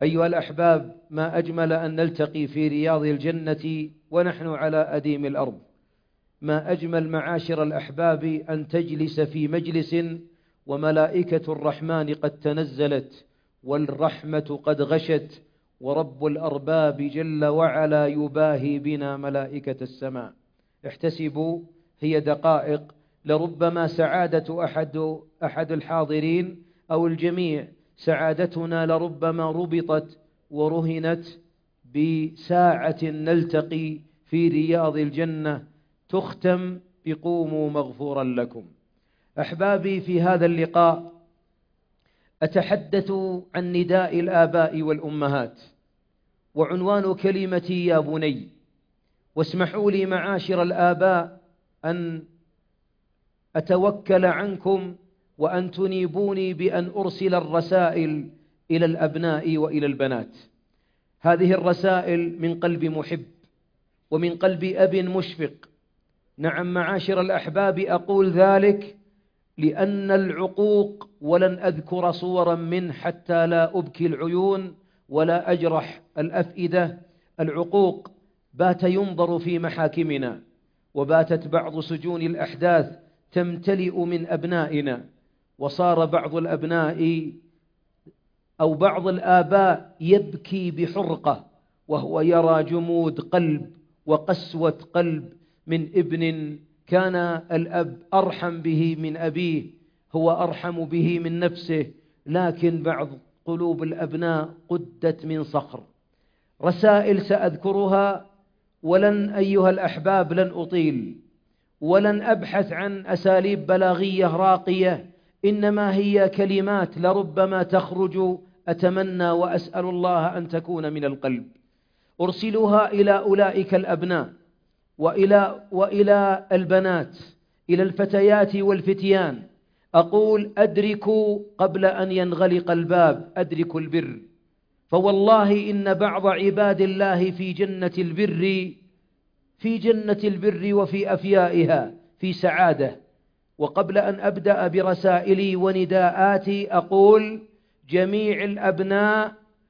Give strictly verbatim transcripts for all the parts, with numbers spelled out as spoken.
أيها الأحباب، ما أجمل أن نلتقي في رياض الجنة ونحن على أديم الأرض. ما أجمل معاشر الأحباب أن تجلس في مجلس وملائكة الرحمن قد تنزلت والرحمة قد غشت، ورب الأرباب جل وعلا يباهي بنا ملائكة السماء. احتسبوا، هي دقائق، لربما سعادة أحد, أحد الحاضرين أو الجميع، سعادتنا لربما ربطت ورهنت بساعة نلتقي في رياض الجنة تختم بقوموا مغفورا لكم. أحبابي، في هذا اللقاء أتحدث عن نداء الآباء والأمهات، وعنوان كلمتي يا بني. واسمحوا لي معاشر الآباء أن أتوكل عنكم وأن تنيبوني بأن أرسل الرسائل إلى الأبناء وإلى البنات. هذه الرسائل من قلب محب ومن قلب أب مشفق. نعم معاشر الأحباب، أقول ذلك لأن العقوق، ولن أذكر صورا منه حتى لا أبكي العيون ولا أجرح الأفئدة، العقوق بات ينظر في محاكمنا، وباتت بعض سجون الأحداث تمتلئ من أبنائنا، وصار بعض الأبناء أو بعض الآباء يبكي بحرقة وهو يرى جمود قلب وقسوة قلب من ابن كان الأب أرحم به من أبيه، هو أرحم به من نفسه، لكن بعض قلوب الأبناء قدت من صخر. رسائل سأذكرها، ولن أيها الأحباب لن أطيل، ولن أبحث عن أساليب بلاغية راقية، إنما هي كلمات لربما تخرج، أتمنى وأسأل الله أن تكون من القلب. أرسلها إلى أولئك الأبناء وإلى, وإلى البنات، إلى الفتيات والفتيان. أقول: أدركوا قبل أن ينغلق الباب، أدركوا البر، فوالله إن بعض عباد الله في جنة البر، في جنة البر وفي أفيائها في سعادة. وقبل أن أبدأ برسائلي ونداءاتي أقول: جميع الأبناء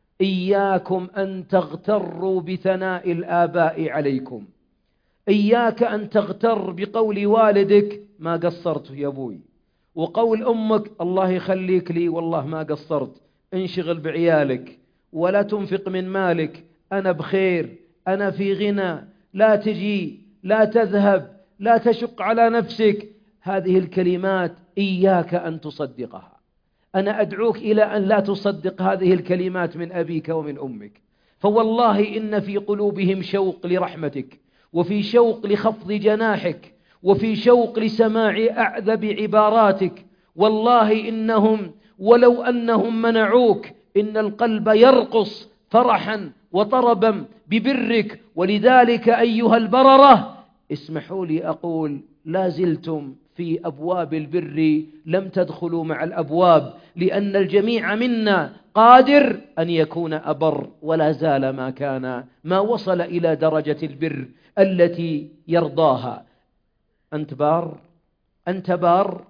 إياكم أن تغتروا بثناء الآباء عليكم. إياك أن تغتر بقول والدك ما قصرت يا أبوي، وقول أمك الله يخليك لي والله ما قصرت، انشغل بعيالك ولا تنفق من مالك، أنا بخير، أنا في غنى، لا تجي، لا تذهب، لا تشق على نفسك. هذه الكلمات إياك أن تصدقها. أنا أدعوك إلى أن لا تصدق هذه الكلمات من أبيك ومن أمك، فوالله إن في قلوبهم شوق لرحمتك، وفي شوق لخفض جناحك، وفي شوق لسماع أعذب عباراتك. والله إنهم ولو أنهم منعوك إن القلب يرقص فرحا وطربا ببرك. ولذلك أيها البررة، اسمحوا لي أقول: لا زلتم في أبواب البر، لم تدخلوا مع الأبواب، لأن الجميع منا قادر أن يكون أبر، ولا زال ما كان، ما وصل إلى درجة البر التي يرضاها. أنت بار؟ أنت بار؟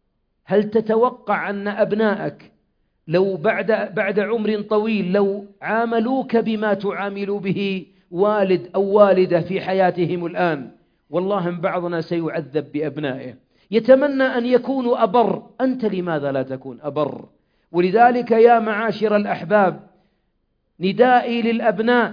هل تتوقع أن أبنائك لو بعد, بعد عمر طويل لو عاملوك بما تعامل به والد أو والدة في حياتهم الآن، والله بعضنا سيعذب بأبنائه، يتمنى أن يكونوا أبر، أنت لماذا لا تكون أبر؟ ولذلك يا معاشر الأحباب، ندائي للأبناء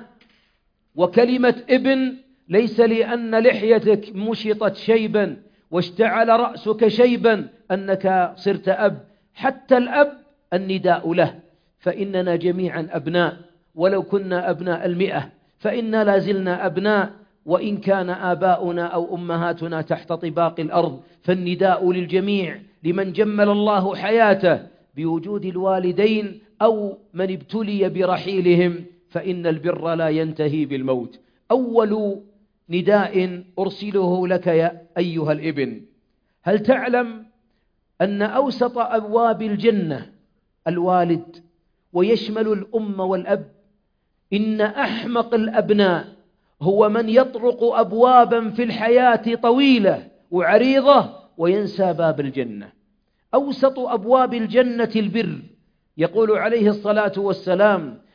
وكلمة ابن ليس لأن لحيتك مشطت شيبا واشتعل رأسك شيبا أنك صرت أب، حتى الأب النداء له، فإننا جميعا أبناء، ولو كنا أبناء المئة فإنا لازلنا أبناء، وإن كان آباؤنا أو أمهاتنا تحت طباق الأرض. فالنداء للجميع، لمن جمل الله حياته بوجود الوالدين أو من ابتلي برحيلهم، فإن البر لا ينتهي بالموت. أول نداء أرسله لك يا أيها الابن: هل تعلم أن أوسط أبواب الجنة الوالد، ويشمل الأم والأب؟ إن أحمق الأبناء هو من يطرق أبوابا في الحياة طويلة وعريضة وينسى باب الجنة. أوسط أبواب الجنة البر، يقول عليه الصلاة والسلام: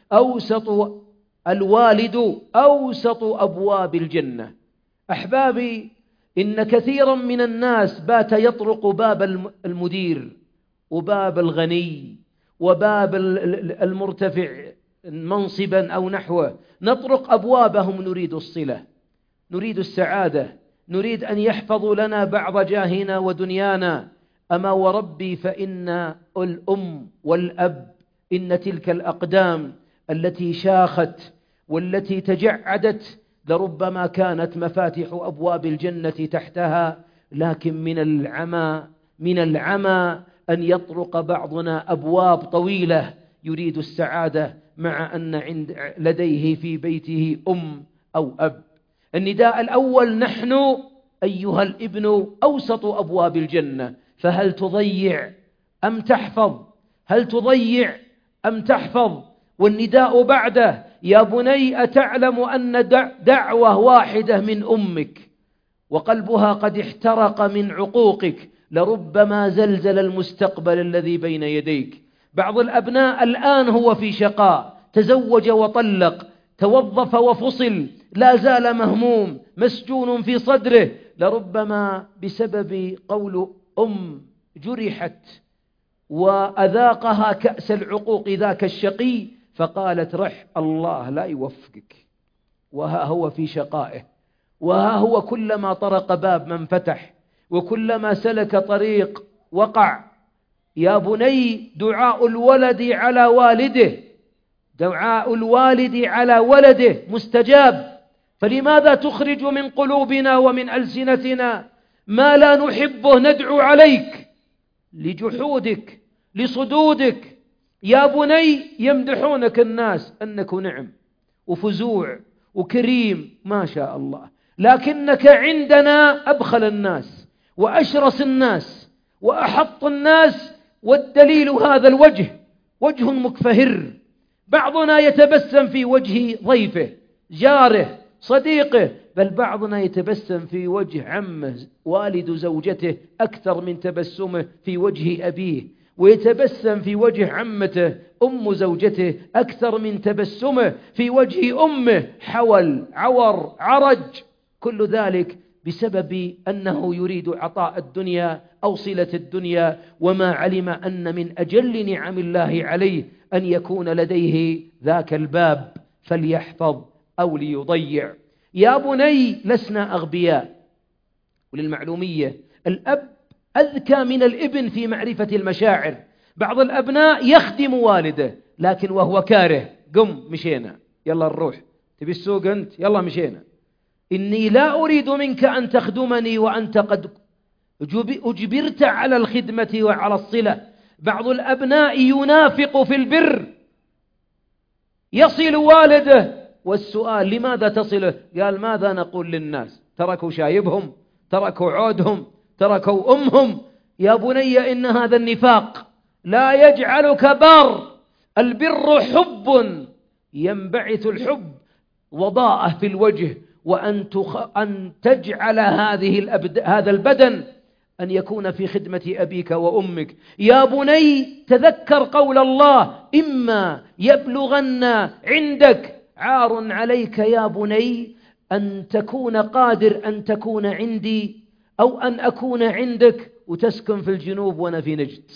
أوسط الوالد أوسط أبواب الجنة. أحبابي، إن كثيرا من الناس بات يطرق باب المدير وباب الغني وباب المرتفع منصبا أو نحوه، نطرق أبوابهم، نريد الصلة، نريد السعادة، نريد أن يحفظوا لنا بعض جاهنا ودنيانا. أما وربي فإن الأم والأب، إن تلك الأقدام التي شاخت والتي تجعدت لربما كانت مفاتيح أبواب الجنة تحتها، لكن من العمى من العمى أن يطرق بعضنا أبواب طويلة يريد السعادة مع أن عند لديه في بيته أم أو أب. النداء الأول: نحن أيها الابن أوسط أبواب الجنة، فهل تضيع أم تحفظ؟ هل تضيع أم تحفظ؟ والنداء بعده: يا بني أتعلم أن دعوة واحدة من أمك وقلبها قد احترق من عقوقك لربما زلزل المستقبل الذي بين يديك. بعض الأبناء الآن هو في شقاء، تزوج وطلق، توظف وفصل، لا زال مهموم، مسجون في صدره، لربما بسبب قول أم جرحت وأذاقها كأس العقوق ذاك الشقي، فقالت رح الله لا يوفقك، وها هو في شقائه، وها هو كلما طرق باب من فتح، وكلما سلك طريق وقع. يا بني، دعاء الولد على والده دعاء الوالد على ولده مستجاب، فلماذا تخرج من قلوبنا ومن ألسنتنا ما لا نحبه ندعو عليك لجحودك لصدودك؟ يا بني، يمدحونك الناس أنك نعم وفزوع وكريم ما شاء الله، لكنك عندنا أبخل الناس وأشرس الناس وأحط الناس، والدليل هذا الوجه، وجه مكفهر. بعضنا يتبسم في وجه ضيفه، جاره، صديقه، بل بعضنا يتبسم في وجه عمه والد زوجته أكثر من تبسمه في وجه أبيه، ويتبسم في وجه عمته أم زوجته أكثر من تبسمه في وجه أمه، حول، عور، عرج، كل ذلك بسبب أنه يريد عطاء الدنيا أو صلة الدنيا، وما علم أن من أجل نعم الله عليه أن يكون لديه ذاك الباب، فليحفظ أو ليضيع. يا بني، لسنا أغبياء. وللمعلومية، الأب أذكى من الابن في معرفة المشاعر. بعض الأبناء يخدم والده لكن وهو كاره، قم مشينا، يلا نروح، تبي السوق أنت، يلا مشينا، إني لا أريد منك أن تخدمني وأنت قد أجبرت على الخدمة وعلى الصلة. بعض الأبناء ينافق في البر، يصل والده، والسؤال لماذا تصله؟ قال ماذا نقول للناس؟ تركوا شايبهم، تركوا عودهم، تركوا أمهم. يا بني، إن هذا النفاق لا يجعلك بار. البر حب، ينبعث الحب وضاءه في الوجه، وأن تخ... أن تجعل هذه الأبد... هذا البدن أن يكون في خدمة أبيك وأمك. يا بني، تذكر قول الله: إما يبلغن عندك عار عليك يا بني أن تكون قادر أن تكون عندي، أو أن أكون عندك وتسكن في الجنوب وأنا في نجد،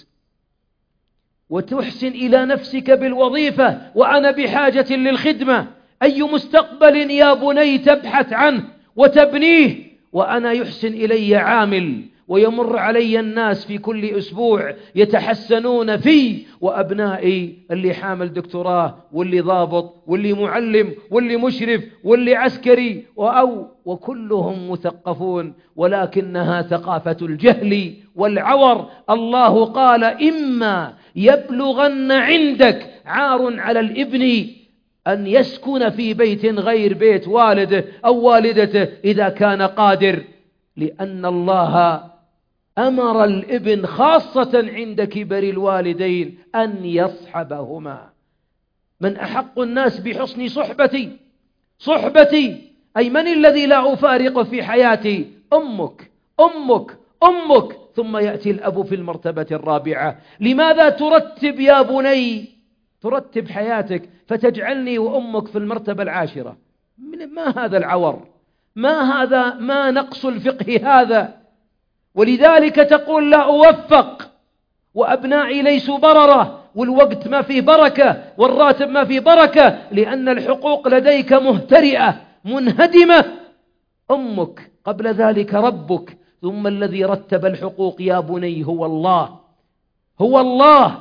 وتحسن إلى نفسك بالوظيفة وأنا بحاجة للخدمة. أي مستقبل يا بني تبحث عنه وتبنيه وأنا يحسن إلي عامل، ويمر علي الناس في كل أسبوع يتحسنون في، وأبنائي اللي حامل دكتوراه واللي ضابط واللي معلم واللي مشرف واللي عسكري وأو وكلهم مثقفون، ولكنها ثقافة الجهل والعور. الله قال: إما يبلغن عندك عار على الابن أن يسكن في بيت غير بيت والده أو والدته إذا كان قادر، لأن الله أمر الابن خاصة عند كبر الوالدين أن يصحبهما. من أحق الناس بحسن صحبتي صحبتي أي من الذي لا أفارق في حياتي؟ أمك أمك أمك، ثم يأتي الأب في المرتبة الرابعة. لماذا ترتب يا بني ترتب حياتك فتجعلني وأمك في المرتبة العاشرة. ما هذا العور؟ ما هذا؟ ما نقص الفقه هذا؟ ولذلك تقول لا أوفق، وأبنائي ليسوا بررة، والوقت ما فيه بركة، والراتب ما فيه بركة، لأن الحقوق لديك مهترئة منهدمة. أمك، قبل ذلك ربك، ثم الذي رتب الحقوق يا بني هو الله. هو الله.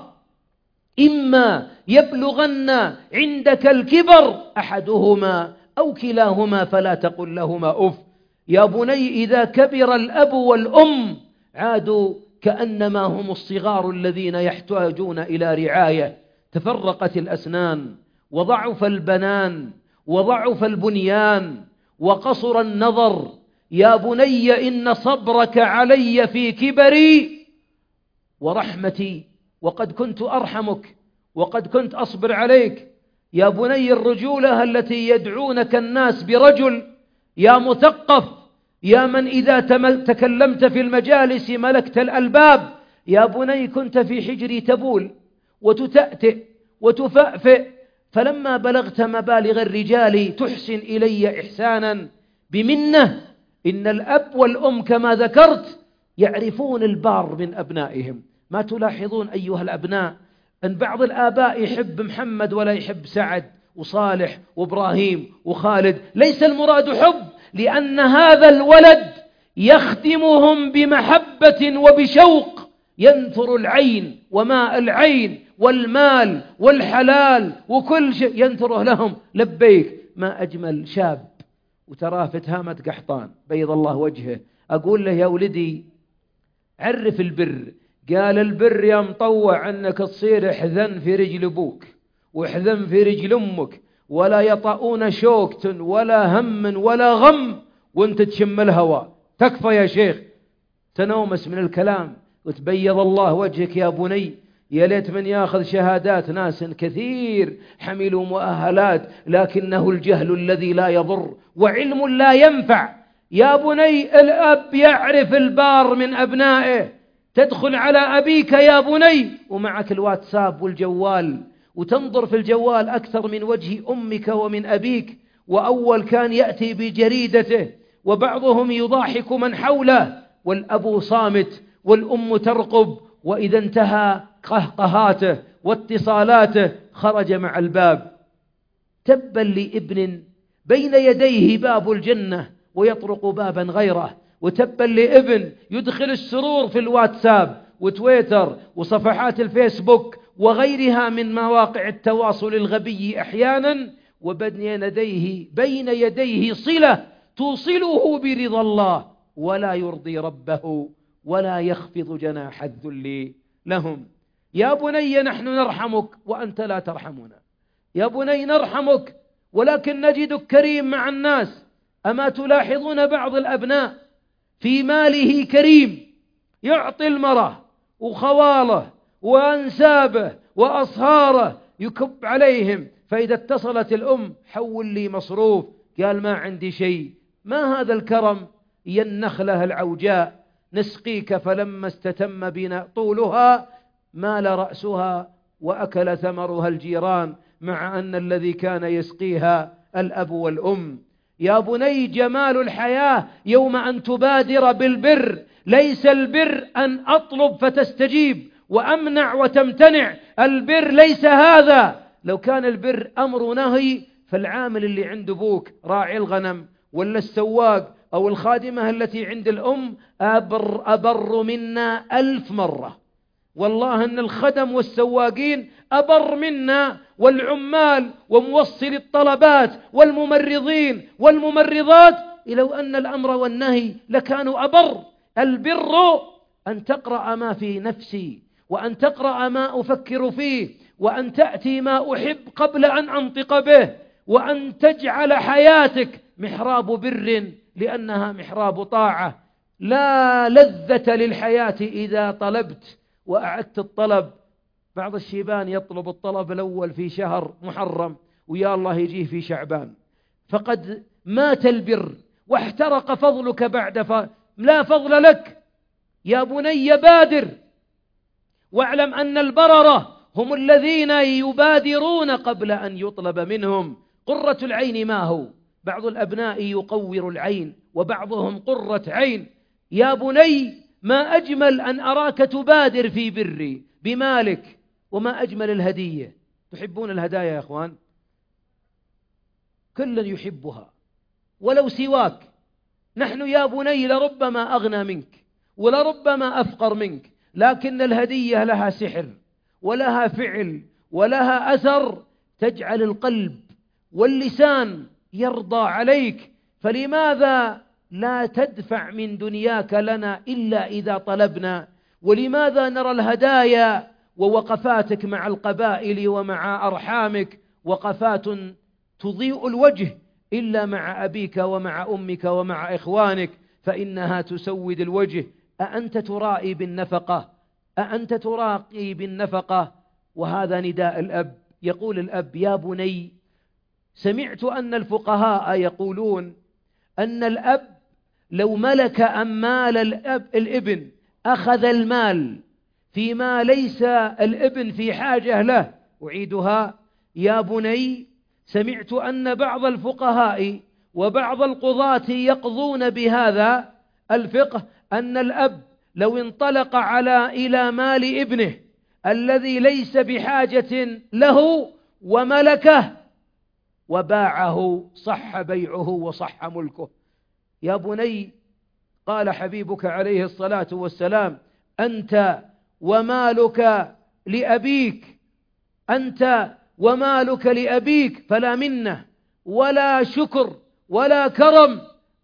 إما يبلغن عندك الكبر أحدهما أو كلاهما فلا تقل لهما أف. يا بني إذا كبر الأب والأم عادوا كأنما هم الصغار الذين يحتاجون إلى رعاية. تفرقت الأسنان، وضعف البنان، وضعف البنيان، وقصر النظر. يا بني إن صبرك علي في كبري ورحمتي، وقد كنت أرحمك وقد كنت أصبر عليك. يا بني الرجولة التي يدعونك الناس برجل، يا مثقف، يا من إذا تكلمت في المجالس ملكت الألباب، يا بني كنت في حجري تبول وتتأتئ وتفأفئ، فلما بلغت مبالغ الرجال تحسن إلي إحسانا بمنة. إن الأب والأم كما ذكرت يعرفون البار من أبنائهم. ما تلاحظون أيها الأبناء أن بعض الآباء يحب محمد ولا يحب سعد وصالح وإبراهيم وخالد؟ ليس المراد حب، لأن هذا الولد يخدمهم بمحبة وبشوق، ينثر العين وماء العين والمال والحلال وكل شيء ينثره لهم. لبيك. ما أجمل شاب وتراه في تهامة قحطان بيض الله وجهه، أقول له يا ولدي عرف البر. قال البر يا مطوع أنك تصير حذن في رجل أبوك وحذن في رجل أمك، ولا يطؤون شوكة ولا هم ولا غم وانت تشم الهواء. تكفى يا شيخ. تنومس من الكلام وتبيض الله وجهك يا بني. يا ليت من ياخذ شهادات ناس كثير حملوا مؤهلات لكنه الجهل الذي لا يضر وعلم لا ينفع. يا بني الأب يعرف البار من أبنائه. تدخل على أبيك يا بني ومعك الواتساب والجوال، وتنظر في الجوال أكثر من وجه أمك ومن أبيك. وأول كان يأتي بجريدته وبعضهم يضاحك من حوله، والأب صامت والأم ترقب، وإذا انتهى قهقهاته واتصالاته خرج مع الباب. تبا لابن بين يديه باب الجنة ويطرق بابا غيره، وتبا لابن يدخل السرور في الواتساب وتويتر وصفحات الفيسبوك وغيرها من مواقع التواصل الغبي أحيانا، وبين يديه بين يديه صلة توصله برضا الله ولا يرضي ربه ولا يخفض جناح الذل لهم. يا بني نحن نرحمك وأنت لا ترحمنا. يا بني نرحمك ولكن نجدك كريم مع الناس. أما تلاحظون بعض الأبناء في ماله كريم، يعطي المرأة وخواله وأنسابه وأصهاره يكب عليهم، فإذا اتصلت الأم حول لي مصروف قال ما عندي شيء. ما هذا الكرم؟ يا النخلة العوجاء نسقيك فلما استتم بنا طولها مال رأسها وأكل ثمرها الجيران، مع أن الذي كان يسقيها الأب والأم. يا بني جمال الحياة يوم أن تبادر بالبر. ليس البر أن أطلب فتستجيب وأمنع وتمتنع. البر ليس هذا. لو كان البر أمر نهي فالعامل اللي عند أبوك راعي الغنم ولا السواق أو الخادمة التي عند الأم أبر, أبر منا ألف مرة. والله أن الخدم والسواقين أبر منا، والعمال وموصل الطلبات والممرضين والممرضات، لو أن الأمر والنهي لكانوا أبر. البر أن تقرأ ما في نفسي، وأن تقرأ ما أفكر فيه، وأن تأتي ما أحب قبل أن أنطق به، وأن تجعل حياتك محراب بر لأنها محراب طاعة. لا لذة للحياة إذا طلبت وأعدت الطلب. بعض الشيبان يطلب الطلب الأول في شهر محرم ويا الله يجيه في شعبان، فقد مات البر واحترق فضلك بعد ف... لا فضل لك. يا بني بادر واعلم أن البررة هم الذين يبادرون قبل أن يطلب منهم. قرة العين ما هو؟ بعض الأبناء يقور العين وبعضهم قرة عين. يا بني ما أجمل أن أراك تبادر في بري بمالك، وما أجمل الهدية. تحبون الهدايا يا أخوان؟ كل يحبها ولو سواك. نحن يا بني لربما أغنى منك ولربما أفقر منك، لكن الهدية لها سحر ولها فعل ولها أثر تجعل القلب واللسان يرضى عليك. فلماذا لا تدفع من دنياك لنا إلا إذا طلبنا؟ ولماذا نرى الهدايا ووقفاتك مع القبائل ومع أرحامك وقفات تضيء الوجه إلا مع أبيك ومع أمك ومع إخوانك، فإنها تسود الوجه. أأنت ترائي بالنفقة؟ أأنت تراقي بالنفقة؟ وهذا نداء الأب. يقول الأب: يا بني، سمعت أن الفقهاء يقولون أن الأب لو ملك أمال الأب الابن أخذ المال فيما ليس الابن في حاجة له. أعيدها: يا بني، سمعت أن بعض الفقهاء وبعض القضاة يقضون بهذا الفقه، أن الأب لو انطلق على إلى مال ابنه الذي ليس بحاجة له وملكه وباعه صح بيعه وصح ملكه. يا بني، قال حبيبك عليه الصلاة والسلام: أنت ومالك لأبيك، أنت ومالك لأبيك، فلا منة ولا شكر ولا كرم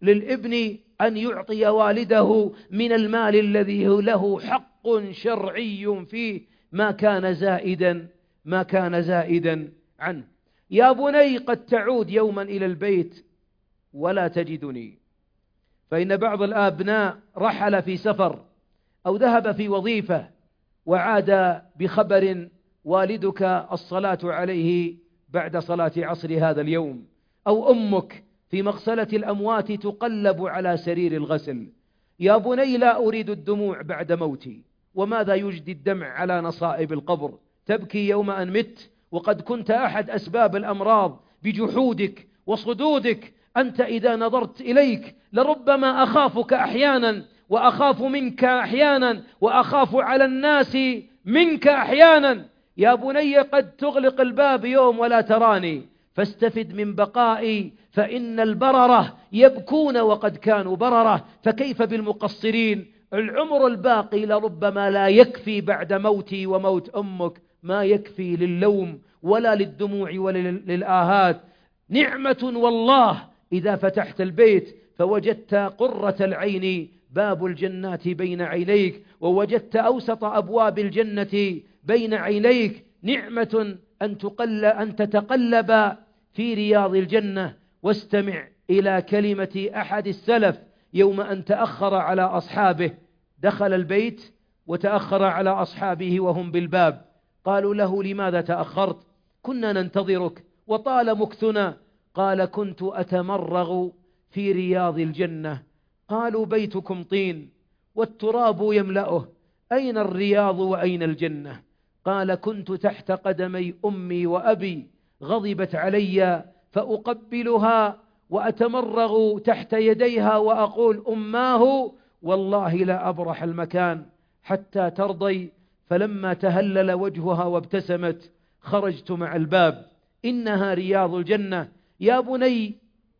للابن أن يعطي والده من المال الذي له حق شرعي فيه ما كان زائدا ما كان زائدا عنه. يا بني، قد تعود يوما إلى البيت ولا تجدني، فإن بعض الآبناء رحل في سفر أو ذهب في وظيفة وعاد بخبر والدك الصلاة عليه بعد صلاة عصر هذا اليوم، أو أمك في مغسلة الأموات تقلب على سرير الغسل. يا بني، لا أريد الدموع بعد موتي، وماذا يجدي الدمع على نصائب القبر؟ تبكي يوم أن مت وقد كنت أحد أسباب الأمراض بجحودك وصدودك. أنت إذا نظرت إليك لربما أخافك أحيانا وأخاف منك أحيانا وأخاف على الناس منك أحيانا. يا بني، قد تغلق الباب يوم ولا تراني، فاستفد من بقائي، فإن البررة يبكون وقد كانوا بررة، فكيف بالمقصرين؟ العمر الباقي لربما لا يكفي بعد موتي وموت أمك، ما يكفي للوم ولا للدموع ولا للآهات. نعمة والله إذا فتحت البيت فوجدت قرة العين باب الجنات بين عينيك، ووجدت أوسط أبواب الجنة بين عينيك. نعمة أن تقل أن تتقلب في رياض الجنة. واستمع إلى كلمة أحد السلف يوم أن تأخر على أصحابه، دخل البيت وتأخر على أصحابه وهم بالباب، قالوا له: لماذا تأخرت؟ كنا ننتظرك وطال مكثنا. قال: كنت أتمرغ في رياض الجنة. قالوا: بيتكم طين والتراب يملأه، أين الرياض وأين الجنة؟ قال: كنت تحت قدمي أمي وأبي، غضبت علي فأقبلها وأتمرغ تحت يديها وأقول: أماه والله لا أبرح المكان حتى ترضي. فلما تهلل وجهها وابتسمت خرجت مع الباب. إنها رياض الجنة. يا بني،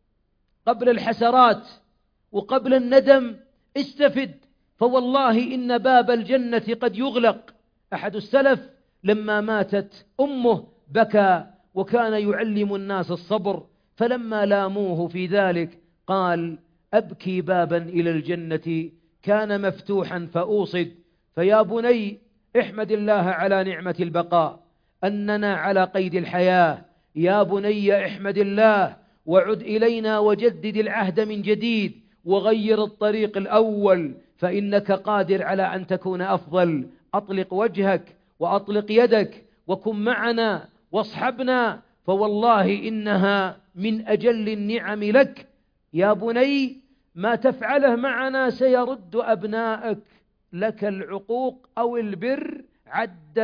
قبل الحسرات وقبل الندم استفد، فوالله إن باب الجنة قد يغلق. أحد السلف لما ماتت أمه بكى وكان يعلم الناس الصبر، فلما لاموه في ذلك قال: أبكي بابا إلى الجنة كان مفتوحا فأوصد. فيا بني، احمد الله على نعمة البقاء، أننا على قيد الحياة. يا بني، احمد الله وعد إلينا وجدد العهد من جديد وغير الطريق الأول، فإنك قادر على أن تكون أفضل. أطلق وجهك وأطلق يدك وكن معنا واصحبنا، فوالله إنها من أجل النعم لك. يا بني، ما تفعله معنا سيرد أبنائك لك العقوق أو البر عدا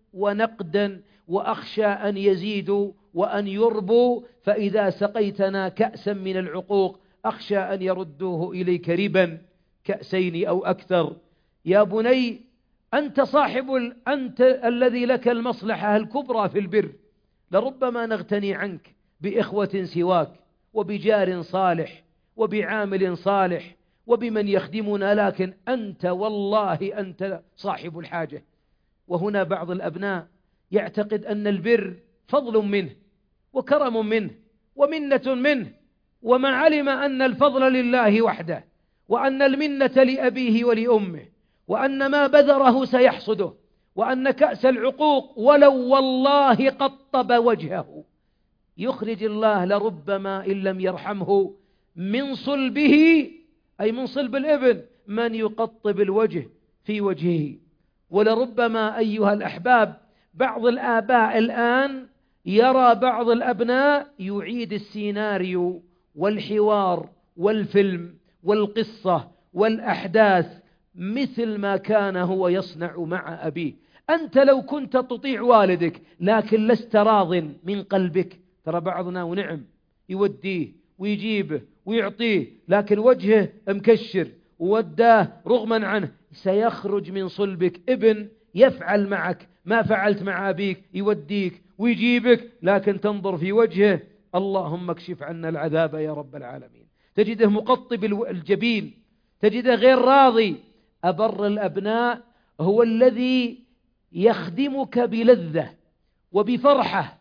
ونقدا، وأخشى أن يزيدوا وأن يربوا، فإذا سقيتنا كأسا من العقوق أخشى أن يردوه إليك ربا كأسين أو أكثر. يا بني أنت صاحب ال... أنت الذي لك المصلحة الكبرى في البر، لربما نغتني عنك بإخوة سواك وبجار صالح وبعامل صالح وبمن يخدمنا، لكن أنت والله أنت صاحب الحاجة. وهنا بعض الأبناء يعتقد أن البر فضل منه وكرم منه ومنة منه، وما علم أن الفضل لله وحده، وأن المنة لأبيه ولأمه، وأن ما بذره سيحصده، وأن كأس العقوق ولو والله قطب وجهه يخرج الله لربما إن لم يرحمه من صلبه، أي من صلب الابن، من يقطب الوجه في وجهه. ولربما أيها الأحباب بعض الآباء الآن يرى بعض الأبناء يعيد السيناريو والحوار والفيلم والقصة والأحداث مثل ما كان هو يصنع مع أبيه. أنت لو كنت تطيع والدك لكن لست راض من قلبك، ترى بعضنا ونعم يوديه ويجيبه ويعطيه لكن وجهه مكشر ووداه رغما عنه، سيخرج من صلبك ابن يفعل معك ما فعلت مع أبيك، يوديك ويجيبك لكن تنظر في وجهه اللهم اكشف عنا العذاب يا رب العالمين. تجده مقطب الجبين، تجده غير راضي. أبر الأبناء هو الذي يخدمك بلذة وبفرحة،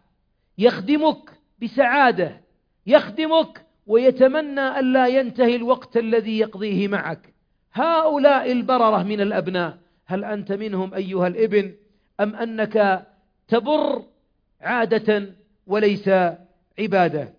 يخدمك بسعادة، يخدمك ويتمنى أن لا ينتهي الوقت الذي يقضيه معك. هؤلاء البررة من الأبناء، هل أنت منهم أيها الابن أم أنك تبر عادة وليس عبادة؟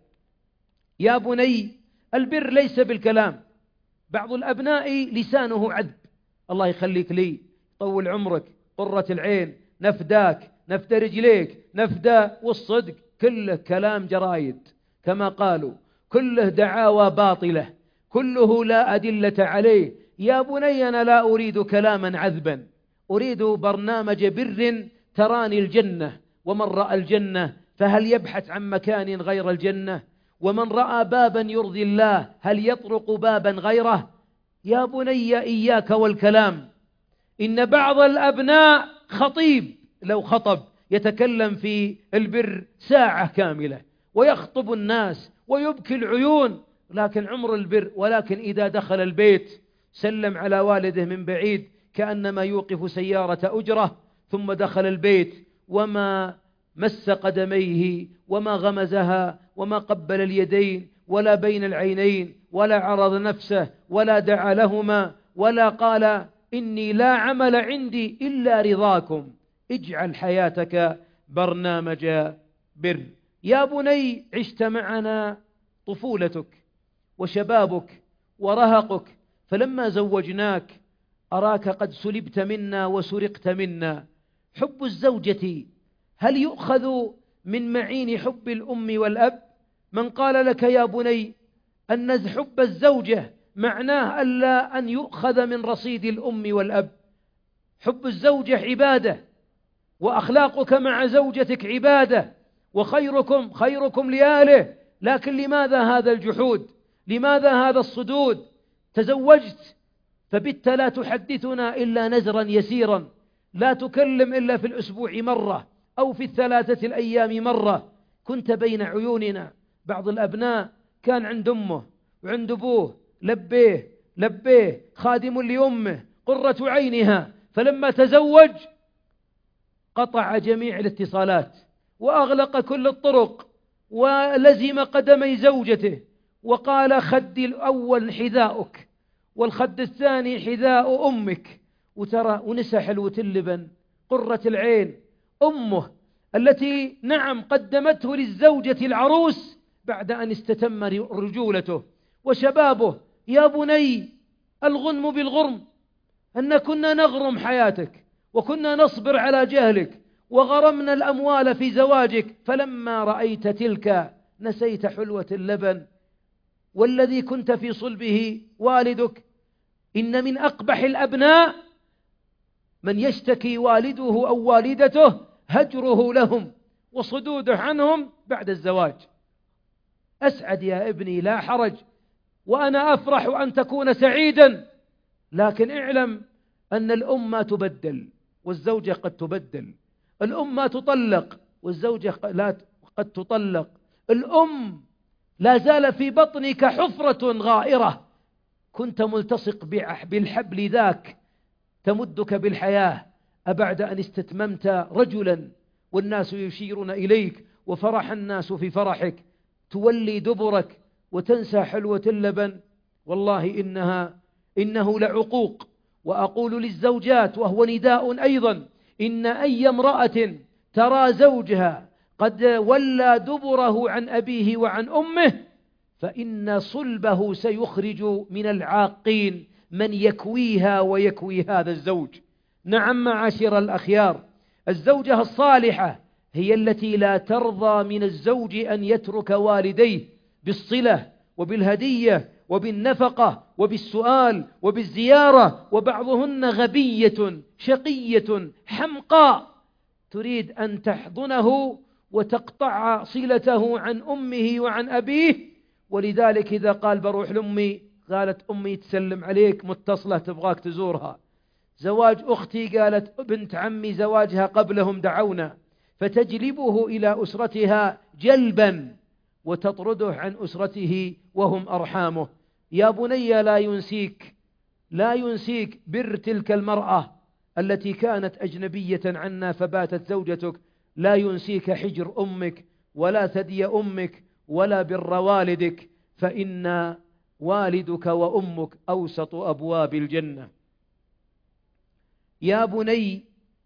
يا بني البر ليس بالكلام. بعض الأبناء لسانه عذب، الله يخليك لي، طول عمرك، قرة العين، نفداك، نفد رجليك، نفدا، والصدق كله كلام جرايد كما قالوا، كله دعاوى باطلة، كله لا أدلة عليه. يا بني أنا لا أريد كلاما عذبا، أريد برنامج بر تراني الجنة، ومن رأى الجنة فهل يبحث عن مكان غير الجنة؟ ومن رأى بابا يرضي الله هل يطرق بابا غيره؟ يا بني إياك والكلام. إن بعض الأبناء خطيب لو خطب يتكلم في البر ساعة كاملة ويخطب الناس ويبكي العيون، لكن عمر البر، ولكن إذا دخل البيت سلم على والده من بعيد كأنما يوقف سيارة أجرة، ثم دخل البيت وما مس قدميه وما غمزها وما قبل اليدين ولا بين العينين ولا عرض نفسه ولا دعا لهما ولا قال إني لا عمل عندي إلا رضاكم، اجعل حياتك برنامج بر. يا بني عشت معنا طفولتك وشبابك ورهقك، فلما زوجناك أراك قد سلبت منا وسرقت منا. حب الزوجة هل يؤخذ من معين حب الأم والأب؟ من قال لك يا بني أن حب الزوجة معناه ألا أن يؤخذ من رصيد الأم والأب؟ حب الزوجة عبادة، وأخلاقك مع زوجتك عبادة، وخيركم خيركم لآله، لكن لماذا هذا الجحود؟ لماذا هذا الصدود؟ تزوجت فبت لا تحدثنا إلا نزرا يسيرا، لا تكلم إلا في الأسبوع مرة أو في الثلاثة الأيام مرة، كنت بين عيوننا. بعض الأبناء كان عند أمه وعند أبوه، لبيه لبيه، خادم لأمه، قرة عينها، فلما تزوج قطع جميع الاتصالات وأغلق كل الطرق ولزم قدمي زوجته وقال خدي الأول حذاؤك والخد الثاني حذاء أمك، وترى ونسى حلوة اللبن قرة العين أمه التي نعم قدمته للزوجة العروس بعد أن استتم رجولته وشبابه. يا بني الغنم بالغرم، أن كنا نغرم حياتك وكنا نصبر على جهلك وغرمنا الأموال في زواجك، فلما رأيت تلك نسيت حلوة اللبن والذي كنت في صلبه والدك. إن من أقبح الأبناء من يشتكي والده أو والدته هجره لهم وصدوده عنهم بعد الزواج. أسعد يا ابني لا حرج، وأنا أفرح أن تكون سعيدا، لكن اعلم أن الأمة تبدل والزوجة قد تبدل، الأمة تطلق والزوجة لا قد تطلق، الأم لا زال في بطنك حفرة غائرة كنت ملتصق بالحبل ذاك تمدك بالحياة، أبعد أن استتممت رجلا والناس يشيرون إليك وفرح الناس في فرحك تولي دبرك وتنسى حلوة اللبن. والله إنها إنه لعقوق. وأقول للزوجات وهو نداء أيضا، إن أي امرأة ترى زوجها قد ولى دبره عن أبيه وعن أمه فإن صلبه سيخرج من العاقين من يكويها ويكوي هذا الزوج. نعم معاشر الأخيار، الزوجة الصالحة هي التي لا ترضى من الزوج أن يترك والديه بالصلة وبالهدية وبالنفقة وبالسؤال وبالزيارة، وبعضهن غبية شقية حمقاء تريد أن تحضنه وتقطع صلته عن أمه وعن أبيه. ولذلك إذا قال بروح لأمي قالت أمي تسلم عليك متصلة تبغاك تزورها. زواج أختي قالت بنت عمي زواجها قبلهم دعونا، فتجلبه إلى أسرتها جلبا وتطرده عن أسرته وهم أرحامه. يا بني لا ينسيك لا ينسيك بر تلك المرأة التي كانت أجنبية عنا فباتت زوجتك، لا ينسيك حجر أمك ولا ثدي أمك ولا بر والدك، فإن والدك وأمك أوسط أبواب الجنة. يا بني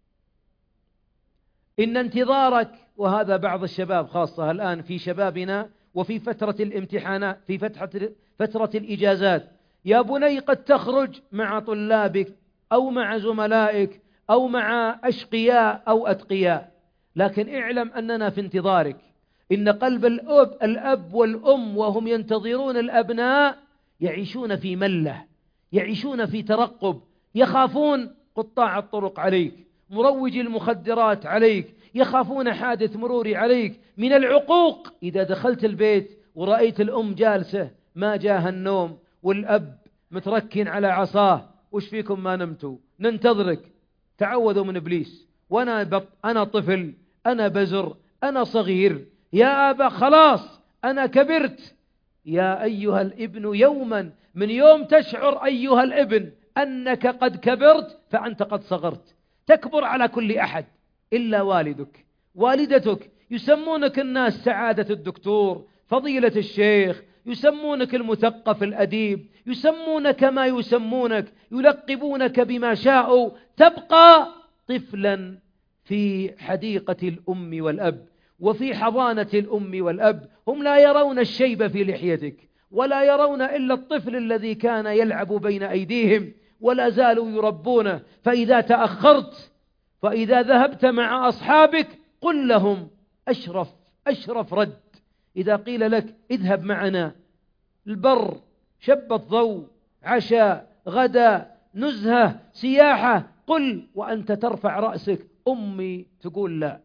إن انتظارك، وهذا بعض الشباب خاصة الآن في شبابنا وفي فترة الامتحانات في فترة, فترة الإجازات، يا بني قد تخرج مع طلابك أو مع زملائك أو مع أشقياء أو أتقياء، لكن اعلم أننا في انتظارك. إن قلب الأب, الأب والأم وهم ينتظرون الأبناء يعيشون في ملة، يعيشون في ترقب، يخافون قطاع الطرق عليك، مروج المخدرات عليك، يخافون حادث مروري عليك، من العقوق إذا دخلت البيت ورأيت الأم جالسة ما جاها النوم والأب متركن على عصاه، وش فيكم ما نمتوا ننتظرك، تعوذوا من إبليس، وأنا بط أنا طفل أنا بزر أنا صغير، يا أبا خلاص أنا كبرت. يا أيها الابن يوما من يوم تشعر أيها الابن أنك قد كبرت فأنت قد صغرت، تكبر على كل أحد إلا والدك والدتك. يسمونك الناس سعادة الدكتور، فضيلة الشيخ، يسمونك المثقف الأديب، يسمونك ما يسمونك، يلقبونك بما شاءوا، تبقى طفلا في حديقة الأم والأب وفي حضانة الأم والأب. هم لا يرون الشيب في لحيتك ولا يرون إلا الطفل الذي كان يلعب بين أيديهم ولا زالوا يربونه. فإذا تأخرت فإذا ذهبت مع أصحابك قل لهم أشرف أشرف رد. إذا قيل لك اذهب معنا البر، شب الضوء، عشاء، غدا، نزهة، سياحة، قل وأنت ترفع رأسك أمي تقول لا،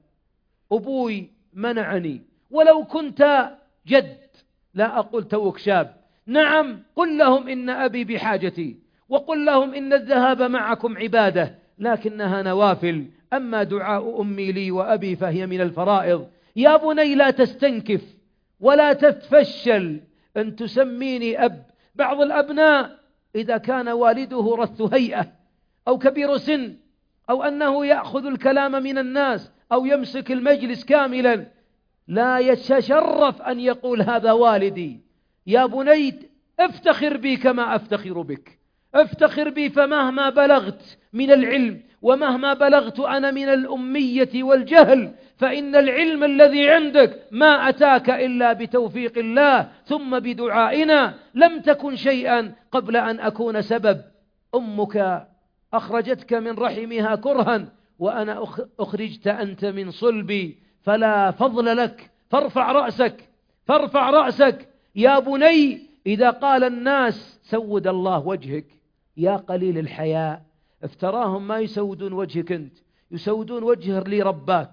أبوي منعني، ولو كنت جد لا أقول توك شاب. نعم قل لهم إن أبي بحاجتي، وقل لهم إن الذهاب معكم عبادة لكنها نوافل، أما دعاء أمي لي وأبي فهي من الفرائض. يا بني لا تستنكف ولا تتفشل أن تسميني أب. بعض الأبناء إذا كان والده رث هيئة أو كبير سن أو أنه يأخذ الكلام من الناس أو يمسك المجلس كاملا لا يتشرف أن يقول هذا والدي. يا بني افتخر بي كما أفتخر بك، افتخر بي، فمهما بلغت من العلم ومهما بلغت أنا من الأمية والجهل فإن العلم الذي عندك ما أتاك إلا بتوفيق الله ثم بدعائنا، لم تكن شيئا قبل أن أكون سبب. أمك أخرجتك من رحمها كرها وأنا أخرجت أنت من صلبي، فلا فضل لك، فارفع رأسك فارفع رأسك. يا بني إذا قال الناس سود الله وجهك يا قليل الحياء، افتراهم ما يسودون وجهك أنت، يسودون وجه اللي رباك،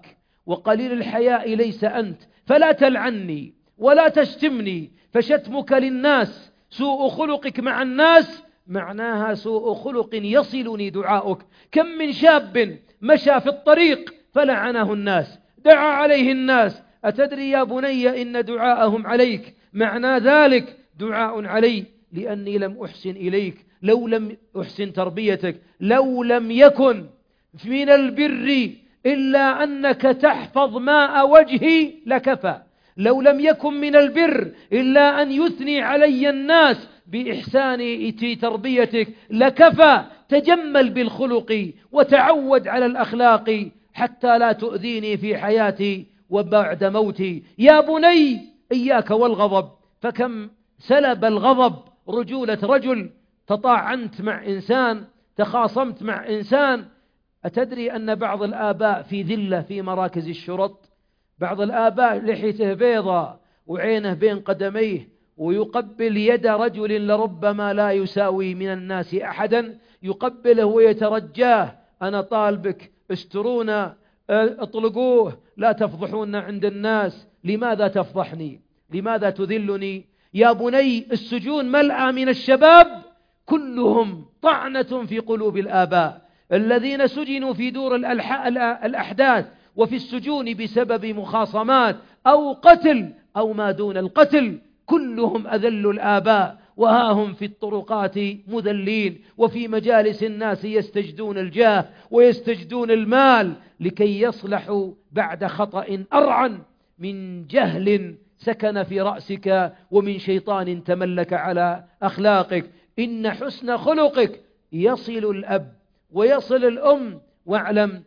وقليل الحياء ليس أنت، فلا تلعني ولا تشتمني، فشتمك للناس سوء خلقك مع الناس معناها سوء خلق يصلني دعاؤك. كم من شاب مشى في الطريق فلعنه الناس، دعا عليه الناس، أتدري يا بني إن دعاءهم عليك معنى ذلك دعاء علي، لأني لم أحسن إليك، لو لم أحسن تربيتك، لو لم يكن من البر إلا أنك تحفظ ماء وجهي لكفى، لو لم يكن من البر إلا أن يثني علي الناس بإحسان تربيتك لكفى. تجمل بالخلق وتعود على الأخلاق حتى لا تؤذيني في حياتي وبعد موتي. يا بني إياك والغضب، فكم سلب الغضب رجولة رجل، تطاعنت مع إنسان، تخاصمت مع إنسان. أتدري أن بعض الآباء في ذلة في مراكز الشرط، بعض الآباء لحيته بيضاء وعينه بين قدميه ويقبل يد رجل لربما لا يساوي من الناس أحدا، يقبله ويترجاه، أنا طالبك استرونا، اطلقوه، لا تفضحون عند الناس. لماذا تفضحني؟ لماذا تذلني؟ يا بني السجون ملأى من الشباب كلهم طعنة في قلوب الآباء الذين سجنوا في دور الأحداث وفي السجون بسبب مخاصمات أو قتل أو ما دون القتل، كلهم أذل الآباء، وها هم في الطرقات مذلين، وفي مجالس الناس يستجدون الجاه ويستجدون المال لكي يصلحوا بعد خطأ أرعن من جهل سكن في رأسك ومن شيطان تملك على أخلاقك. إن حسن خلقك يصل الأب ويصل الأم. واعلم